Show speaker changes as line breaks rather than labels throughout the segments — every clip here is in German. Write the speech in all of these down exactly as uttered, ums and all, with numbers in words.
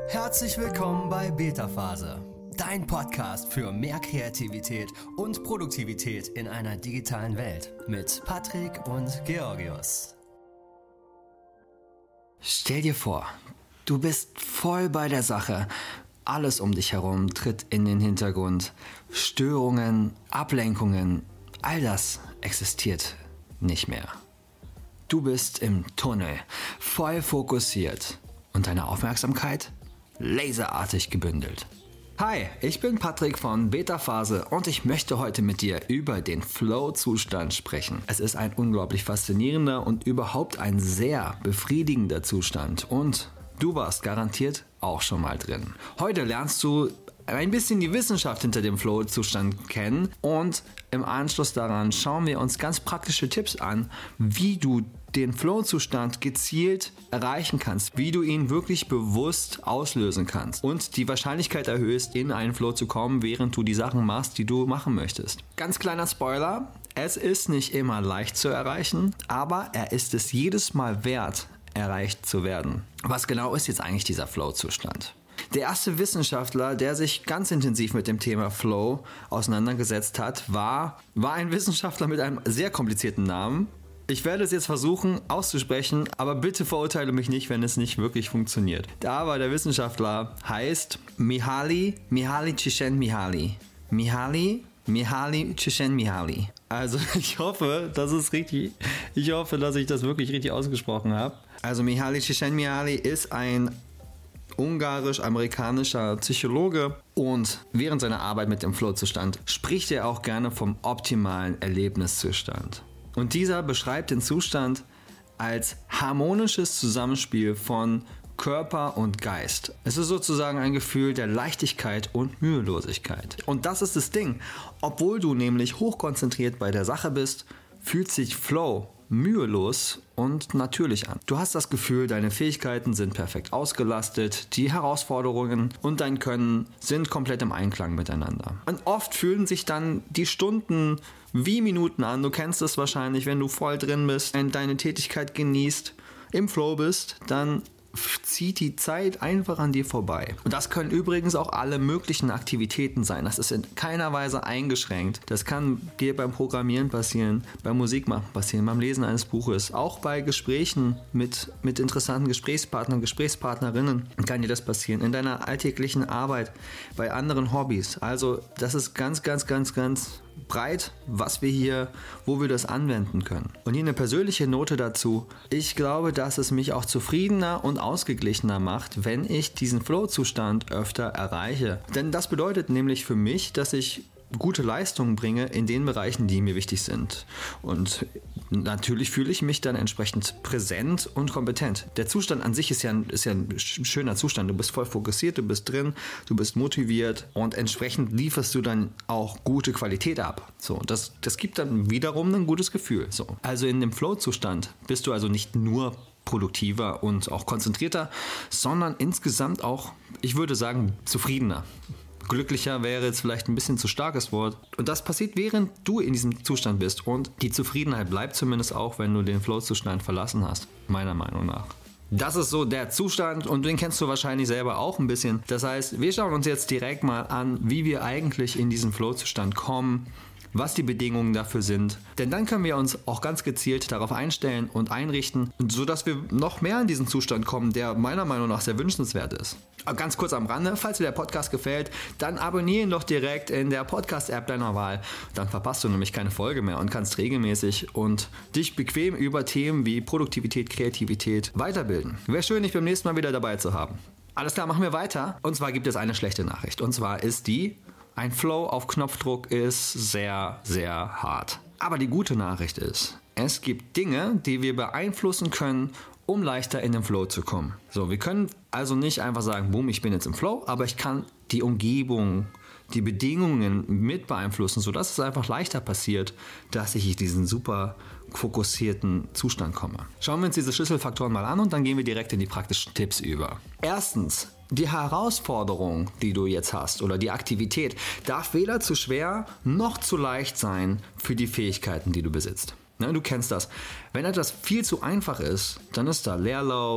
Herzlich willkommen bei Beta Phase, dein Podcast für mehr Kreativität und Produktivität in einer digitalen Welt mit Patrick und Georgios.
Stell dir vor, du bist voll bei der Sache. Alles um dich herum tritt in den Hintergrund. Störungen, Ablenkungen, all das existiert nicht mehr. Du bist im Tunnel, voll fokussiert und deine Aufmerksamkeit laserartig gebündelt. Hi, ich bin Patrick von Beta Phase und ich möchte heute mit dir über den Flow-Zustand sprechen. Es ist ein unglaublich faszinierender und überhaupt ein sehr befriedigender Zustand und du warst garantiert auch schon mal drin. Heute lernst du ein bisschen die Wissenschaft hinter dem Flow-Zustand kennen und im Anschluss daran schauen wir uns ganz praktische Tipps an, wie du den Flow-Zustand gezielt erreichen kannst, wie du ihn wirklich bewusst auslösen kannst und die Wahrscheinlichkeit erhöhst, in einen Flow zu kommen, während du die Sachen machst, die du machen möchtest. Ganz kleiner Spoiler, es ist nicht immer leicht zu erreichen, aber er ist es jedes Mal wert, erreicht zu werden. Was genau ist jetzt eigentlich dieser Flow-Zustand? Der erste Wissenschaftler, der sich ganz intensiv mit dem Thema Flow auseinandergesetzt hat, war, war ein Wissenschaftler mit einem sehr komplizierten Namen. Ich werde es jetzt versuchen auszusprechen, aber bitte verurteile mich nicht, wenn es nicht wirklich funktioniert. Aber der Wissenschaftler heißt Mihaly, Mihaly Csikszentmihalyi. Mihaly, Mihaly Csikszentmihalyi. Also ich hoffe, das ist richtig. Ich hoffe, dass ich das wirklich richtig ausgesprochen habe. Also Mihaly Csikszentmihalyi ist ein ungarisch-amerikanischer Psychologe und während seiner Arbeit mit dem Flow-Zustand spricht er auch gerne vom optimalen Erlebniszustand. Und dieser beschreibt den Zustand als harmonisches Zusammenspiel von Körper und Geist. Es ist sozusagen ein Gefühl der Leichtigkeit und Mühelosigkeit. Und das ist das Ding. Obwohl du nämlich hochkonzentriert bei der Sache bist, fühlt sich Flow mühelos und natürlich an. Du hast das Gefühl, deine Fähigkeiten sind perfekt ausgelastet, die Herausforderungen und dein Können sind komplett im Einklang miteinander. Und oft fühlen sich dann die Stunden wie Minuten an. Du kennst es wahrscheinlich, wenn du voll drin bist, wenn deine Tätigkeit genießt, im Flow bist, dann zieht die Zeit einfach an dir vorbei. Und das können übrigens auch alle möglichen Aktivitäten sein. Das ist in keiner Weise eingeschränkt. Das kann dir beim Programmieren passieren, beim Musikmachen passieren, beim Lesen eines Buches, auch bei Gesprächen mit, mit interessanten Gesprächspartnern, Gesprächspartnerinnen kann dir das passieren. In deiner alltäglichen Arbeit, bei anderen Hobbys. Also das ist ganz, ganz, ganz, ganz breit, was wir hier, wo wir das anwenden können. Und hier eine persönliche Note dazu. Ich glaube, dass es mich auch zufriedener und ausgeglichener macht, wenn ich diesen Flow-Zustand öfter erreiche. Denn das bedeutet nämlich für mich, dass ich gute Leistungen bringe in den Bereichen, die mir wichtig sind. Und natürlich fühle ich mich dann entsprechend präsent und kompetent. Der Zustand an sich ist ja, ein, ist ja ein schöner Zustand. Du bist voll fokussiert, du bist drin, du bist motiviert und entsprechend lieferst du dann auch gute Qualität ab. So, das, das gibt dann wiederum ein gutes Gefühl. So. Also in dem Flow-Zustand bist du also nicht nur produktiver und auch konzentrierter, sondern insgesamt auch, ich würde sagen, zufriedener. Glücklicher wäre jetzt vielleicht ein bisschen zu starkes Wort. Und das passiert, während du in diesem Zustand bist. Und die Zufriedenheit bleibt zumindest auch, wenn du den Flow-Zustand verlassen hast, meiner Meinung nach. Das ist so der Zustand und den kennst du wahrscheinlich selber auch ein bisschen. Das heißt, wir schauen uns jetzt direkt mal an, wie wir eigentlich in diesen Flow-Zustand kommen, was die Bedingungen dafür sind. Denn dann können wir uns auch ganz gezielt darauf einstellen und einrichten, sodass wir noch mehr in diesen Zustand kommen, der meiner Meinung nach sehr wünschenswert ist. Ganz kurz am Rande, falls dir der Podcast gefällt, dann abonniere ihn doch direkt in der Podcast-App deiner Wahl. Dann verpasst du nämlich keine Folge mehr und kannst regelmäßig und dich bequem über Themen wie Produktivität, Kreativität weiterbilden. Wäre schön, dich beim nächsten Mal wieder dabei zu haben. Alles klar, machen wir weiter. Und zwar gibt es eine schlechte Nachricht. Und zwar ist die: Ein Flow auf Knopfdruck ist sehr, sehr hart. Aber die gute Nachricht ist, es gibt Dinge, die wir beeinflussen können, um leichter in den Flow zu kommen. So, wir können also nicht einfach sagen, boom, ich bin jetzt im Flow, aber ich kann die Umgebung, die Bedingungen mit beeinflussen, sodass es einfach leichter passiert, dass ich in diesen super fokussierten Zustand komme. Schauen wir uns diese Schlüsselfaktoren mal an und dann gehen wir direkt in die praktischen Tipps über. Erstens, die Herausforderung, die du jetzt hast oder die Aktivität, darf weder zu schwer noch zu leicht sein für die Fähigkeiten, die du besitzt. Ne, du kennst das. Wenn etwas viel zu einfach ist, dann ist da Leerlauf,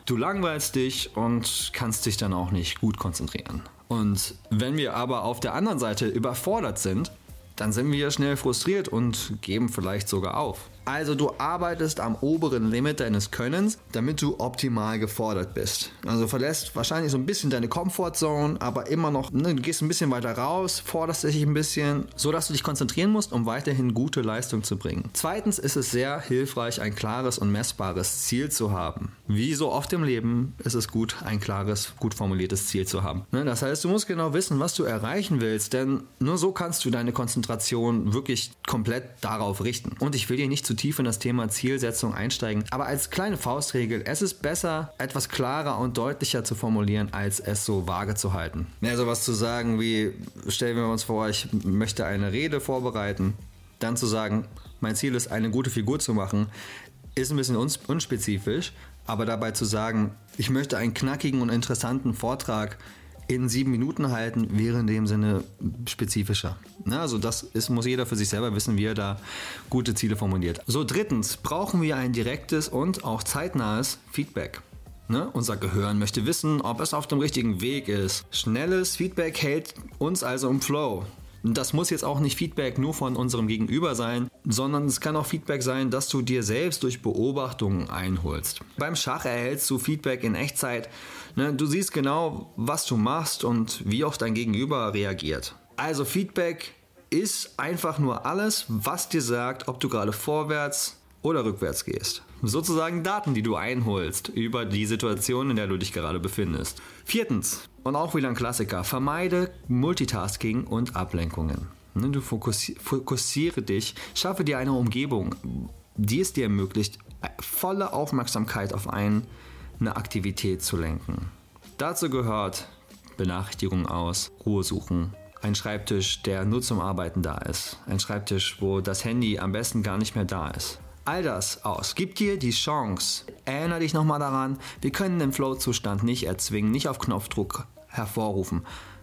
Du langweilst dich und kannst dich dann auch nicht gut konzentrieren. Und wenn wir aber auf der anderen Seite überfordert sind, dann sind wir schnell frustriert und geben vielleicht sogar auf. Also du arbeitest am oberen Limit deines Könnens, damit du optimal gefordert bist. Also verlässt wahrscheinlich so ein bisschen deine Comfortzone, aber immer noch, ne, du gehst ein bisschen weiter raus, forderst dich ein bisschen, so dass du dich konzentrieren musst, um weiterhin gute Leistung zu bringen. Zweitens ist es sehr hilfreich, ein klares und messbares Ziel zu haben. Wie so oft im Leben ist es gut, ein klares, gut formuliertes Ziel zu haben. Ne, das heißt, du musst genau wissen, was du erreichen willst, denn nur so kannst du deine Konzentration wirklich komplett darauf richten. Und ich will dir nicht zu tief in das Thema Zielsetzung einsteigen, aber als kleine Faustregel, es ist besser, etwas klarer und deutlicher zu formulieren, als es so vage zu halten. Ja, sowas zu sagen wie, stellen wir uns vor, ich möchte eine Rede vorbereiten, dann zu sagen, mein Ziel ist, eine gute Figur zu machen, ist ein bisschen uns- unspezifisch, aber dabei zu sagen, ich möchte einen knackigen und interessanten Vortrag in sieben Minuten halten, wäre in dem Sinne spezifischer. Na, also das ist, muss jeder für sich selber wissen, wie er da gute Ziele formuliert. So, drittens brauchen wir ein direktes und auch zeitnahes Feedback. Ne? Unser Gehirn möchte wissen, ob es auf dem richtigen Weg ist. Schnelles Feedback hält uns also im Flow. Das muss jetzt auch nicht Feedback nur von unserem Gegenüber sein, sondern es kann auch Feedback sein, dass du dir selbst durch Beobachtungen einholst. Beim Schach erhältst du Feedback in Echtzeit. Du siehst genau, was du machst und wie auch dein Gegenüber reagiert. Also Feedback ist einfach nur alles, was dir sagt, ob du gerade vorwärts oder rückwärts gehst. Sozusagen Daten, die du einholst über die Situation, in der du dich gerade befindest. Viertens, und auch wieder ein Klassiker, vermeide Multitasking und Ablenkungen. Du fokussi- fokussiere dich, schaffe dir eine Umgebung, die es dir ermöglicht, volle Aufmerksamkeit auf ein, eine Aktivität zu lenken. Dazu gehört Benachrichtigungen aus, Ruhe suchen, ein Schreibtisch, der nur zum Arbeiten da ist, ein Schreibtisch, wo das Handy am besten gar nicht mehr da ist. All das aus. Gib dir die Chance. Erinnere dich nochmal daran, wir können den Flow-Zustand nicht erzwingen, nicht auf Knopfdruck hervorrufen.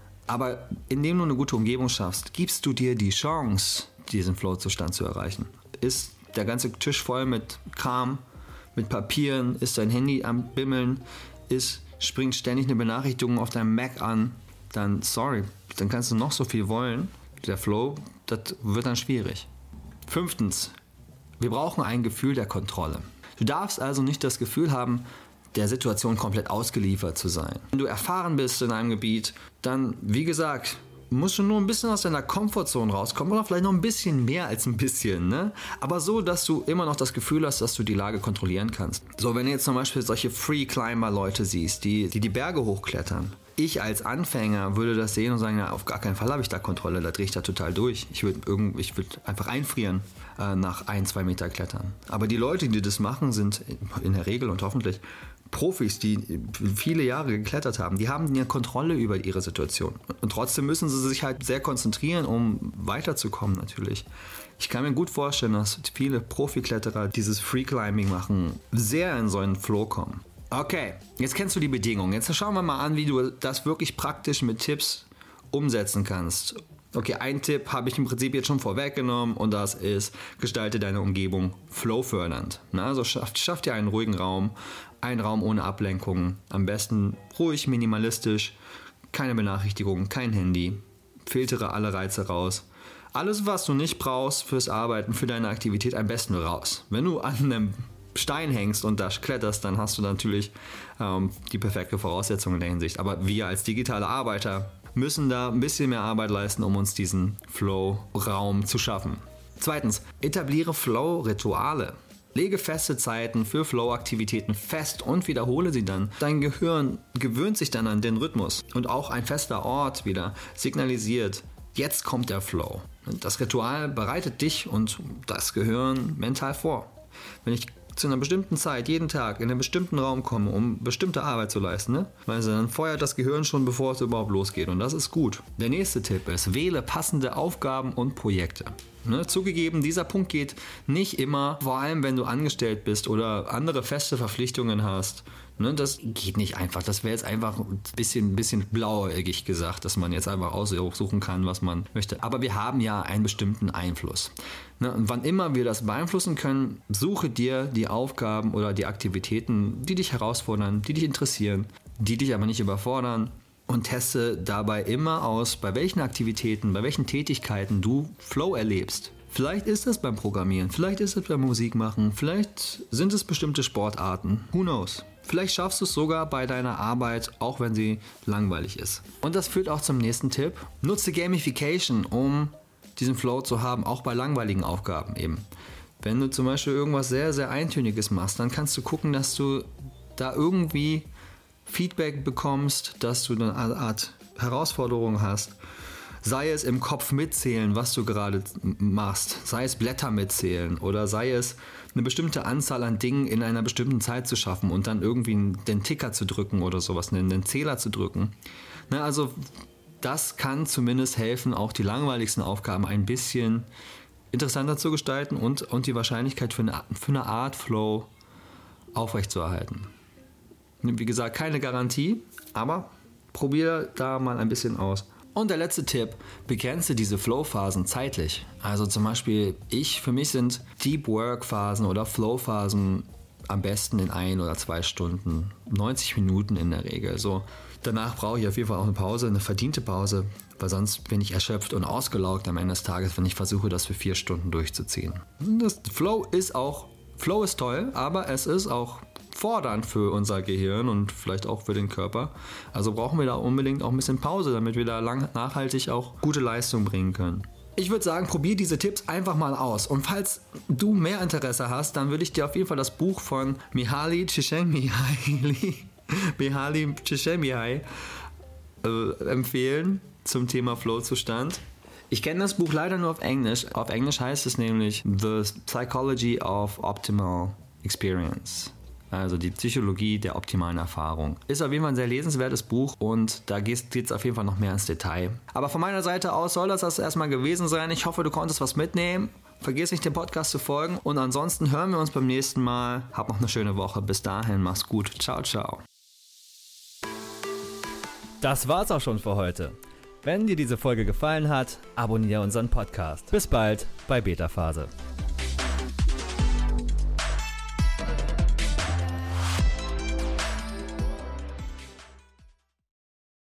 Aber indem du eine gute Umgebung schaffst, gibst du dir die Chance, diesen Flow-Zustand zu erreichen. Ist der ganze Tisch voll mit Kram, mit Papieren, ist dein Handy am Bimmeln, ist, springt ständig eine Benachrichtigung auf deinem Mac an, dann sorry, dann kannst du noch so viel wollen. Der Flow, das wird dann schwierig. Fünftens, wir brauchen ein Gefühl der Kontrolle. Du darfst also nicht das Gefühl haben, der Situation komplett ausgeliefert zu sein. Wenn du erfahren bist in einem Gebiet, dann, wie gesagt, musst du nur ein bisschen aus deiner Komfortzone rauskommen oder vielleicht noch ein bisschen mehr als ein bisschen, ne? Aber so, dass du immer noch das Gefühl hast, dass du die Lage kontrollieren kannst. So, wenn du jetzt zum Beispiel solche Free-Climber-Leute siehst, die, die die Berge hochklettern. Ich als Anfänger würde das sehen und sagen, na, auf gar keinen Fall habe ich da Kontrolle, da drehe ich da total durch. Ich würde ich würd einfach einfrieren äh, nach ein, zwei Meter Klettern. Aber die Leute, die das machen, sind in der Regel und hoffentlich Profis, die viele Jahre geklettert haben. Die haben ja Kontrolle über ihre Situation. Und trotzdem müssen sie sich halt sehr konzentrieren, um weiterzukommen natürlich. Ich kann mir gut vorstellen, dass viele Profikletterer dieses Free-Climbing machen, sehr in so einen Flow kommen. Okay, jetzt kennst du die Bedingungen. Jetzt schauen wir mal an, wie du das wirklich praktisch mit Tipps umsetzen kannst. Okay, ein Tipp habe ich im Prinzip jetzt schon vorweggenommen und das ist, gestalte deine Umgebung flowfördernd. Na, also schaff, schaff dir einen ruhigen Raum, einen Raum ohne Ablenkungen. Am besten ruhig, minimalistisch, keine Benachrichtigungen, kein Handy. Filtere alle Reize raus. Alles, was du nicht brauchst fürs Arbeiten, für deine Aktivität, am besten raus. Wenn du an einem Stein hängst und da kletterst, dann hast du natürlich ähm, die perfekte Voraussetzung in der Hinsicht. Aber wir als digitale Arbeiter müssen da ein bisschen mehr Arbeit leisten, um uns diesen Flow-Raum zu schaffen. Zweitens, etabliere Flow-Rituale. Lege feste Zeiten für Flow-Aktivitäten fest und wiederhole sie dann. Dein Gehirn gewöhnt sich dann an den Rhythmus und auch ein fester Ort wieder signalisiert, jetzt kommt der Flow. Das Ritual bereitet dich und das Gehirn mental vor. Wenn ich zu einer bestimmten Zeit, jeden Tag, in einen bestimmten Raum komme, um bestimmte Arbeit zu leisten, ne? Also dann feuert das Gehirn schon, bevor es überhaupt losgeht. Und das ist gut. Der nächste Tipp ist, wähle passende Aufgaben und Projekte. Ne? Zugegeben, dieser Punkt geht nicht immer, vor allem wenn du angestellt bist oder andere feste Verpflichtungen hast, Ne, das geht nicht einfach. Das wäre jetzt einfach ein bisschen, ein bisschen blauäugig gesagt, dass man jetzt einfach aussuchen kann, was man möchte. Aber wir haben ja einen bestimmten Einfluss. Ne, und wann immer wir das beeinflussen können, suche dir die Aufgaben oder die Aktivitäten, die dich herausfordern, die dich interessieren, die dich aber nicht überfordern und teste dabei immer aus, bei welchen Aktivitäten, bei welchen Tätigkeiten du Flow erlebst. Vielleicht ist es beim Programmieren, vielleicht ist es beim Musikmachen, vielleicht sind es bestimmte Sportarten. Who knows? Vielleicht schaffst du es sogar bei deiner Arbeit, auch wenn sie langweilig ist. Und das führt auch zum nächsten Tipp. Nutze Gamification, um diesen Flow zu haben, auch bei langweiligen Aufgaben eben. Wenn du zum Beispiel irgendwas sehr, sehr Eintöniges machst, dann kannst du gucken, dass du da irgendwie Feedback bekommst, dass du eine Art Herausforderung hast. Sei es im Kopf mitzählen, was du gerade machst, sei es Blätter mitzählen oder sei es eine bestimmte Anzahl an Dingen in einer bestimmten Zeit zu schaffen und dann irgendwie den Ticker zu drücken oder sowas, den Zähler zu drücken. Na, also das kann zumindest helfen, auch die langweiligsten Aufgaben ein bisschen interessanter zu gestalten und, und die Wahrscheinlichkeit für eine, für eine Art Flow aufrechtzuerhalten. Wie gesagt, keine Garantie, aber probier da mal ein bisschen aus. Und der letzte Tipp, begrenze diese Flow-Phasen zeitlich. Also zum Beispiel ich, für mich sind Deep Work-Phasen oder Flow-Phasen am besten in ein oder zwei Stunden, neunzig Minuten in der Regel. So, danach brauche ich auf jeden Fall auch eine Pause, eine verdiente Pause, weil sonst bin ich erschöpft und ausgelaugt am Ende des Tages, wenn ich versuche, das für vier Stunden durchzuziehen. Das Flow ist auch, Flow ist toll, aber es ist auch fordernd für unser Gehirn und vielleicht auch für den Körper. Also brauchen wir da unbedingt auch ein bisschen Pause, damit wir da lang, nachhaltig auch gute Leistung bringen können. Ich würde sagen, probier diese Tipps einfach mal aus. Und falls du mehr Interesse hast, dann würde ich dir auf jeden Fall das Buch von Mihaly Csikszentmihalyi Mihaly Csikszentmihalyi äh, empfehlen zum Thema Flow-Zustand. Ich kenne das Buch leider nur auf Englisch. Auf Englisch heißt es nämlich The Psychology of Optimal Experience. Also die Psychologie der optimalen Erfahrung. Ist auf jeden Fall ein sehr lesenswertes Buch und da geht es auf jeden Fall noch mehr ins Detail. Aber von meiner Seite aus soll das das erstmal gewesen sein. Ich hoffe, du konntest was mitnehmen. Vergiss nicht, dem Podcast zu folgen und ansonsten hören wir uns beim nächsten Mal. Hab noch eine schöne Woche. Bis dahin, mach's gut. Ciao, ciao.
Das war's auch schon für heute. Wenn dir diese Folge gefallen hat, abonniere unseren Podcast. Bis bald bei Beta Phase.